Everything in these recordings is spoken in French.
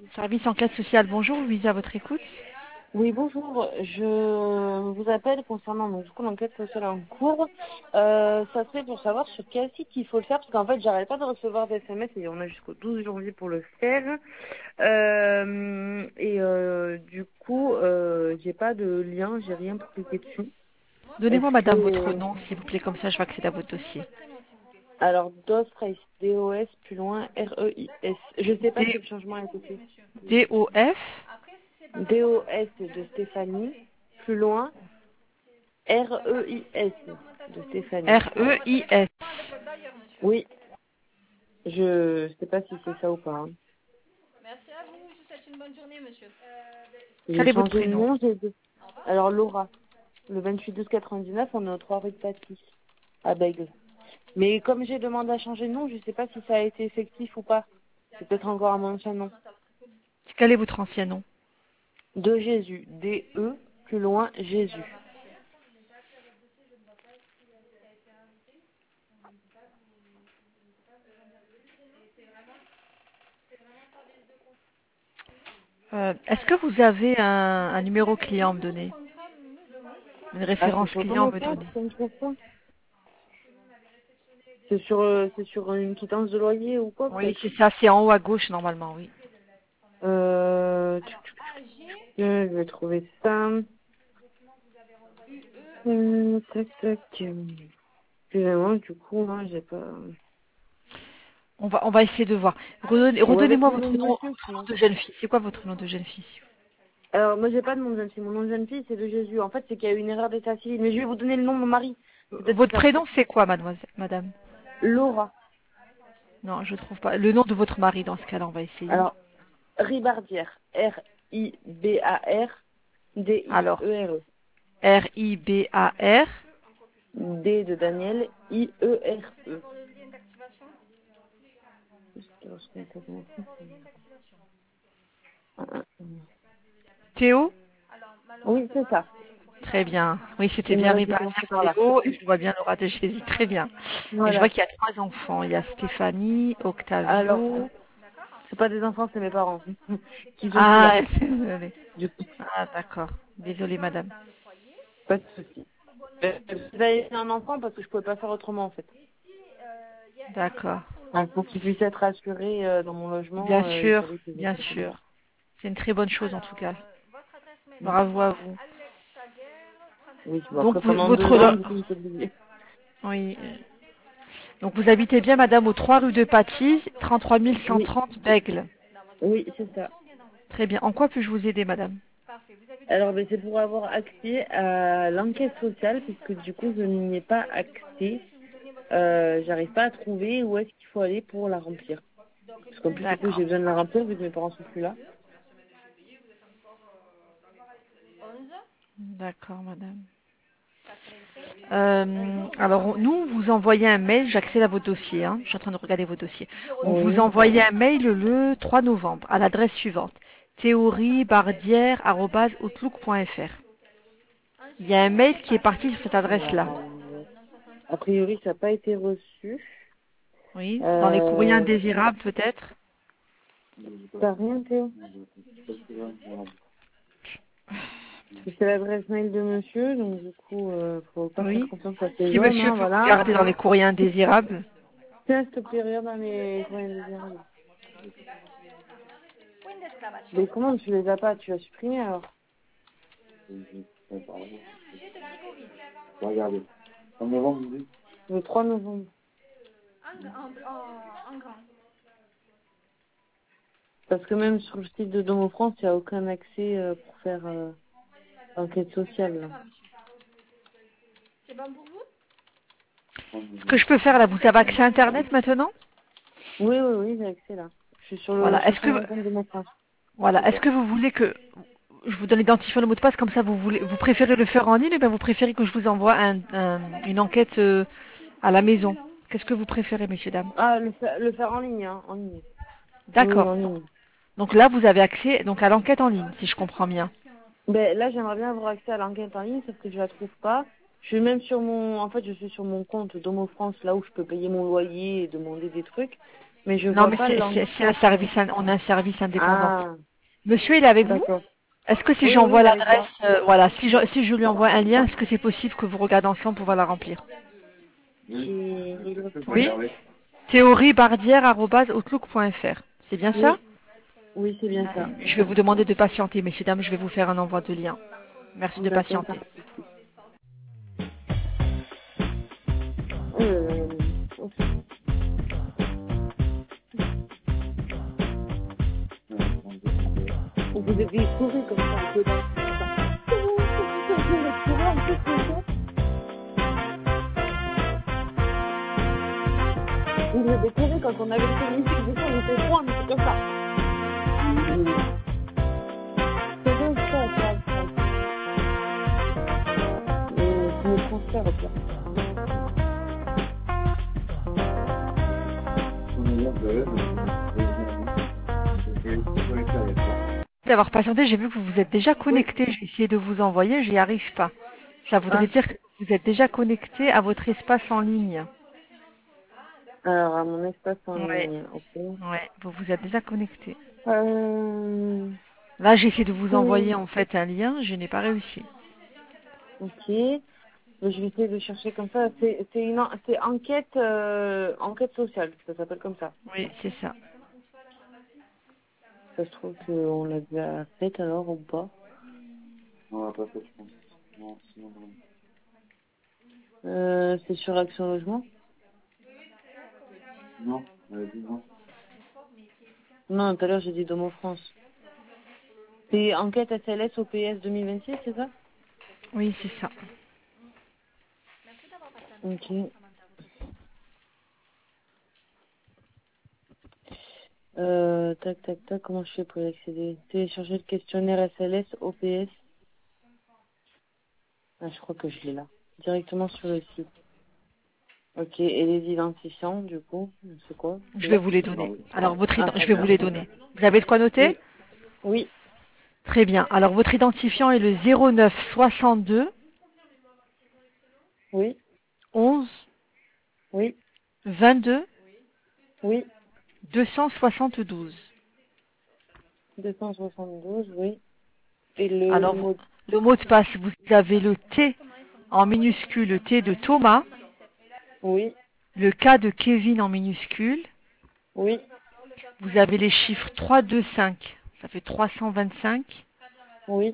Service enquête sociale, bonjour, Louise, à votre écoute. Oui, bonjour. Je vous appelle concernant donc, du coup, l'enquête sociale en cours. Ça serait pour savoir sur quel site il faut le faire, parce qu'en fait, j'arrête pas de recevoir des SMS et on a jusqu'au 12 janvier pour le faire. Du coup, j'ai pas de lien, j'ai rien pour cliquer dessus. Donnez-moi, Est-ce madame, votre que... nom, s'il vous plaît, comme ça je vais accéder à votre dossier. Alors, DOS, DOS, plus loin, REIS. Je sais pas si D- le changement a été fait. DOF, DOS de Stéphanie, plus loin, REIS de Stéphanie. REIS. Oui, je sais pas si c'est ça ou pas, hein. J'ai Quel est votre changé de prénom? nom, alors Laura, le 28-12-99, on est au 3 rue de Passy, à Bègle. Mais comme j'ai demandé à changer de nom, je sais pas si ça a été effectif ou pas. C'est peut-être encore à mon ancien nom. Quel est votre ancien nom? De Jésus, D-E, plus loin, Jésus. Est-ce que vous avez un numéro client à me donner? Une Ah, c'est référence sur client à ton me compte, donner? comme ça ça c'est sur une quittance de loyer ou quoi, Oui, peut-être? c'est ça, c'est en haut à gauche normalement, oui. Je vais trouver ça. Tac, tac. Excusez-moi, du coup, moi, j'ai pas... On va essayer de voir. Ou avec Redonnez-moi mon nom de monsieur, votre nom sinon. de jeune fille. C'est quoi votre nom de jeune fille? Alors, moi, j'ai pas de nom de jeune fille. Mon nom de jeune fille, c'est de Jésus. En fait, c'est qu'il y a eu une erreur d'état civil. Mais je vais vous donner le nom de mon mari. Peut-être que Votre ça fera. prénom, c'est quoi, mademoiselle, madame? Laura. Non, je trouve pas. Le nom de votre mari, dans ce cas-là, on va essayer. Alors, Ribardière. Alors, R-I-B-A-R-D-I-E-R-E. R-I-B-A-R. D de Daniel, I-E-R-E. Théo? Oui, c'est ça. Très bien. Oui, c'était Il me bien reste Ribardière commencé par là. Théo. Et je vois bien Laura de Jésus. Très bien. Et je vois Voilà. qu'il y a trois enfants. Il y a Stéphanie, Alors, Octavio. c'est pas des enfants, c'est mes parents qui sont plus là. Ah, désolée. Du coup, Ah, d'accord. Désolée, madame. pas de souci. J'avais fait un enfant parce que je pouvais pas faire autrement en fait. D'accord. Donc, pour qu'il puisse être assuré dans mon logement, Bien il sûr, fallait que je bien fasse comme ça. sûr. C'est une très bonne chose, en tout cas. Mm. Bravo à vous. Oui, bon, Donc, après pendant votre... 2 ans, du coup, il s'est oublié. Oui. Donc, vous habitez bien, madame, au 3 rue de Paty, 33 Oui, 130 Bègle. oui, c'est ça. Très bien. En quoi puis-je vous aider, madame? Alors, ben, c'est pour avoir accès à l'enquête sociale, puisque du coup, je n'y ai pas accès. J'arrive pas à trouver où est-ce qu'il faut aller pour la remplir. Parce qu'en plus, du coup, D'accord. j'ai besoin de la remplir vu que mes parents sont plus là. D'accord, madame. Alors, nous, vous envoyez un mail, j'accède à vos dossiers, hein, je suis en train de regarder vos dossiers. On vous Oui. envoyait un mail le 3 novembre à l'adresse suivante, théoriebardière@outlook.fr. Il y a un mail qui est parti sur cette Alors, adresse-là. a priori, ça n'a pas été reçu. Oui, dans les courriers Euh, indésirables peut-être. T'as rien, Théo? C'est l'adresse mail de monsieur, donc du coup, faut pas faire Oui. confiance à Si ces hommes, monsieur hein, peut voilà. regarder dans les courriers indésirables. Tiens, s'il te plaît, regarde dans les courriers indésirables. Les commandes, tu les as pas, tu as supprimé alors? Le 3 novembre. Parce que même sur le site de Domo France, il n'y a aucun accès pour faire l'enquête sociale, là. Ce que je peux faire là, vous avez accès à Internet maintenant? Oui, oui, oui, j'ai accès là. Je Voilà. suis sur mon compte Domo France. Est-ce que vous voulez que je vous donne l'identifiant, le mot de passe, comme ça vous préférez le faire en ligne ou bien vous préférez que je vous envoie une enquête à la maison? Qu'est-ce que vous préférez, messieurs, dames? Ah, le faire en ligne, hein, en ligne. Oui, oui, D'accord. en ligne. Donc là, vous avez accès donc à l'enquête en ligne, si je comprends bien. Ben, là, j'aimerais bien avoir accès à l'enquête en ligne, sauf que je la trouve pas. Je suis même en fait, je suis sur mon compte Domo France, là où je peux payer mon loyer et demander des trucs. Mais je Non, vois mais pas c'est un l'enquête. service, on a un service indépendant. Ah, Monsieur, il est avec vous? d'accord. Est-ce que si Oui, oui, j'envoie il est avec moi. l'adresse, voilà, si je lui envoie un lien, est-ce que c'est possible que vous regardez ensemble pour pouvoir la remplir? Oui? théoriebardière@outlook.fr. C'est bien ça? Oui, oui, c'est bien ça. Je vais vous demander de patienter, messieurs, dames, je vais vous faire un envoi de lien. Merci de D'accord, ça patienter. marche. Ok. Vous devez courir comme ça un peu. Attends. Vous devez courir un peu comme ça. Vous devez courir quand on avait le féminicide. Du coup, on était trois, mais c'est comme ça. C'est bien ça. Et tu me transfères au pire. D'avoir patienté, j'ai vu que vous vous êtes déjà Oui. connecté. J'ai essayé de vous envoyer, j'y arrive pas. Ça voudrait Ah, dire que vous êtes déjà connecté à votre espace en ligne. alors, à mon espace en Ouais, ligne, ok. ouais, vous vous êtes déjà connecté. Euh, Là, j'ai essayé de vous hmm, envoyer en fait un lien, je n'ai pas réussi. ok. Je vais essayer de chercher comme ça. C'est enquête, enquête sociale. Ça s'appelle comme ça. Oui, c'est ça. Ça se trouve qu'on l'a déjà faite alors ou pas. C'est sur Action Logement? Non, tout à l'heure j'ai dit Domo France. C'est enquête SLS OPS 2026, c'est ça? Oui, c'est ça. Ok. Tac, tac, tac, comment je fais pour y accéder? Télécharger le questionnaire SLS OPS. Ah, je crois que je l'ai là. Directement sur le site. Ok, et les identifiants, du coup, c'est quoi? Je vais vous les donner. Alors, Ah, je vais vous super. les donner. Vous avez de quoi noter? Oui, oui, Très bien. Alors, votre identifiant est le 09 62 oui, 11 oui, 22 oui. 272. 272, oui. Et le Alors, mot, le mot de passe, vous avez le T en minuscule, le T de Thomas, oui, le K de Kevin en minuscule. oui, Vous avez les chiffres 3, 2, 5. Ça fait 325. oui,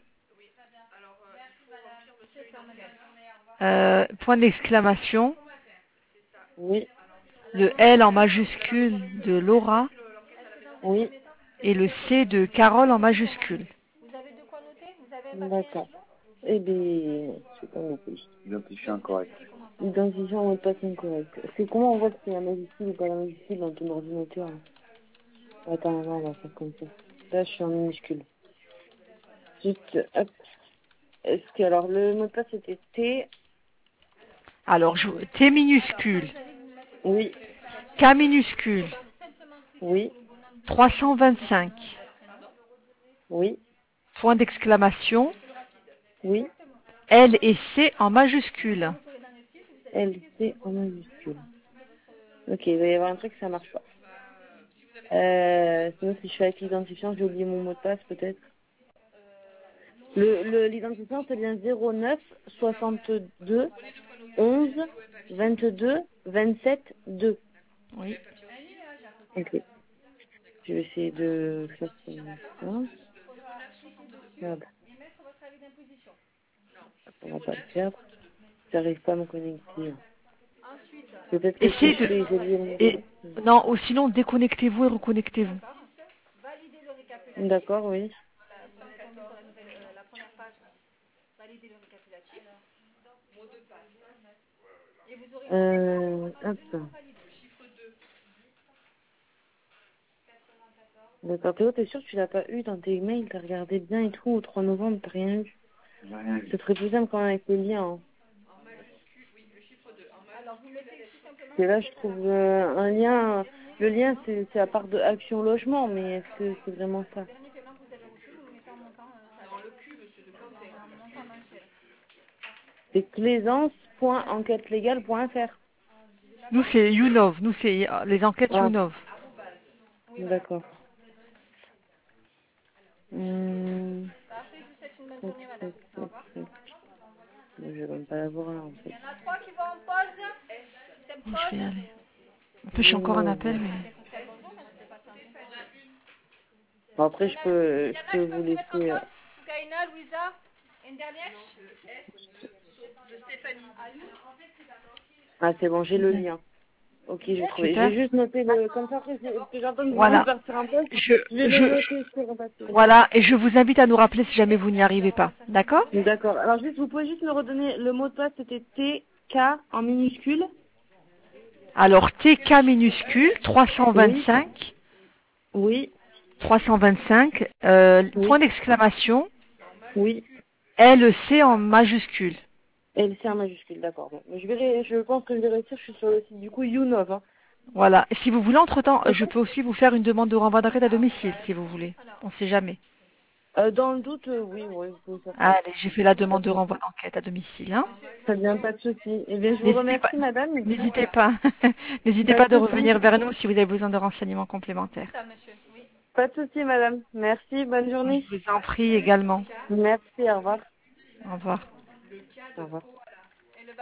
Point d'exclamation. oui, Le L en majuscule de Laura. oui. Et le C de Carole en majuscule. D'accord. Eh bien, je sais pas noté. Identifiant mot de passe incorrect. C'est comment on voit que c'est la majuscule ou pas la majuscule dans ton ordinateur, là? Attends, non, on va faire comme ça. Là, je suis en minuscule. Juste, hop. Est-ce que, alors, le mot de passe c'était T, Alors, T minuscule, oui, K minuscule, oui, 325, oui, point d'exclamation, oui, L et C en majuscule. L, C en majuscule. Ok, il va y avoir un truc, ça marche pas. Sinon, si je fais avec l'identifiant, j'ai oublié mon mot de passe, peut-être. L'identifiant, c'est bien 09 62 11 22 27 2. Oui. Ok. Je vais essayer de faire comme ça. Merde, on va pas le perdre. J'arrive pas à me connecter. Peut-être que si Essayez je de... fais, j'ai oublié mon mot de Et, passe. non, ou sinon, déconnectez-vous et reconnectez-vous. D'accord, oui. Hop. D'accord. Théo, t'es sûr que tu l'as pas eu dans tes emails? T'as regardé bien et tout, au 3 novembre, t'as rien eu? Ce serait plus simple quand même avec les liens. Hein. Parce que là, je trouve un lien. Le lien, c'est à part de Action Logement, mais est-ce que c'est vraiment ça? C'est claisance.enquêtelégale.fr. Nous, c'est YouNov. Nous, c'est les enquêtes Ah, YouNov. D'accord. Hum, Parfait, je vous souhaite une bonne tac, journée, tac, madame. Au tac, revoir. tac. Je vais même pas la voir là en Il fait. y en a 3 qui vont en pause. Système Bon, je vais y pause. aller. En plus, j'ai encore un appel, mais Système bonjour, mais je sais pas ça. Bon, après, Il y en je a, peux je peux vous vous mettre en laisser. pause. Soukaina, Louisa, une dernière. Ah, c'est bon, j'ai le lien. Ok, je vais trouver. Je super. vais juste noter le. Comme ça, après, parce que j'entends que vous voulez Voilà. partir un peu. Je, Je vais le je, noter sur un papier. voilà. Et je vous invite à nous rappeler si jamais vous n'y arrivez pas. D'accord? D'accord. Alors, juste, vous pouvez juste me redonner le mot de passe, c'était TK en minuscule. Alors, TK minuscule, Oui, 325, oui, 325, point oui, d'exclamation, oui. LC en majuscule. LC en majuscule, d'accord. Bon. Je pense que je vais réussir, je suis sur le site du coup Younov. Hein. Voilà. Si vous voulez, entre-temps, je D'accord. peux aussi vous faire une demande de renvoi d'enquête à domicile, si vous voulez. On sait jamais. Dans le doute, oui, oui, vous pouvez faire ça. Allez, j'ai fait la Pas demande de de souci. renvoi d'enquête à domicile, hein. Très bien, pas de souci. Eh bien, je vous N'hésitez pas, remercie, madame. Et puis, n'hésitez pas, n'hésitez pas pas de de souci. revenir vers nous si vous avez besoin de renseignements complémentaires. Ça, monsieur. Oui. Pas de souci, madame. Merci, bonne journée. Je vous en prie également. Merci, au revoir. Au revoir. Au revoir.